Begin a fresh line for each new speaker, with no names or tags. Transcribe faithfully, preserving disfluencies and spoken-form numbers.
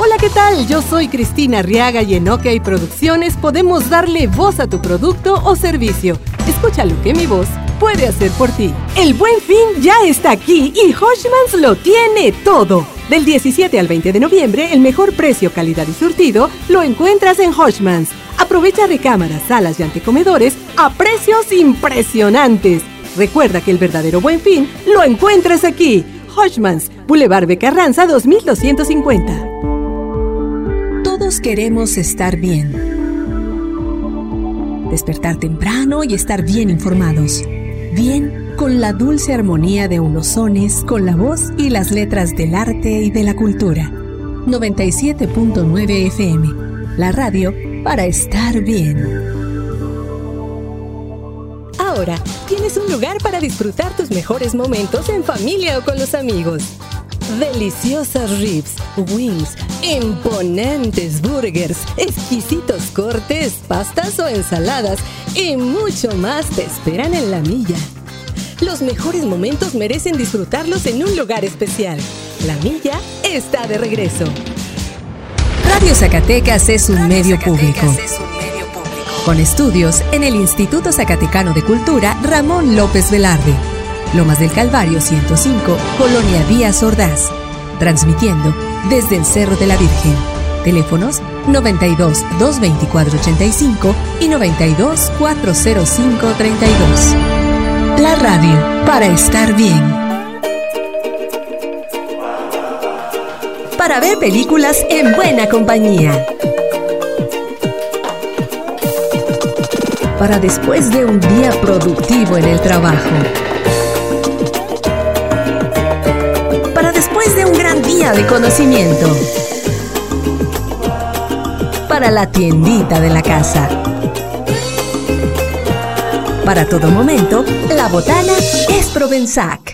Hola, ¿qué tal? Yo soy Cristina Arriaga y en OK Producciones podemos darle voz a tu producto o servicio. Escucha lo que mi voz puede hacer por ti. El Buen Fin ya está aquí y Hodgmans lo tiene todo. Del diecisiete al veinte de noviembre, el mejor precio, calidad y surtido lo encuentras en Hodgmans. Aprovecha recámaras, salas y antecomedores a precios impresionantes. Recuerda que el verdadero Buen Fin lo encuentras aquí. Hodgmans, Boulevard B. Carranza dos mil doscientos cincuenta.
Todos queremos estar bien. Despertar temprano y estar bien informados. Bien con la dulce armonía de unos sones, con la voz y las letras del arte y de la cultura. noventa y siete punto nueve F M, la radio para estar bien.
Ahora tienes un lugar para disfrutar tus mejores momentos en familia o con los amigos. Deliciosas ribs, wings, imponentes burgers, exquisitos cortes, pastas o ensaladas y mucho más te esperan en La Milla. Los mejores momentos merecen disfrutarlos en un lugar especial. La Milla está de regreso.
Radio Zacatecas es un medio público. Con estudios en el Instituto Zacatecano de Cultura Ramón López Velarde. Lomas del Calvario ciento cinco, Colonia Díaz Ordaz. Transmitiendo desde el Cerro de la Virgen. Teléfonos noventa y dos, doscientos veinticuatro, ochenta y cinco y noventa y dos, cuatrocientos cinco, treinta y dos. La radio para estar bien. Para ver películas en buena compañía. Para después de un día productivo en el trabajo. Para después de un gran día de conocimiento. Para la tiendita de la casa. Para todo momento, la botana es Provenzac.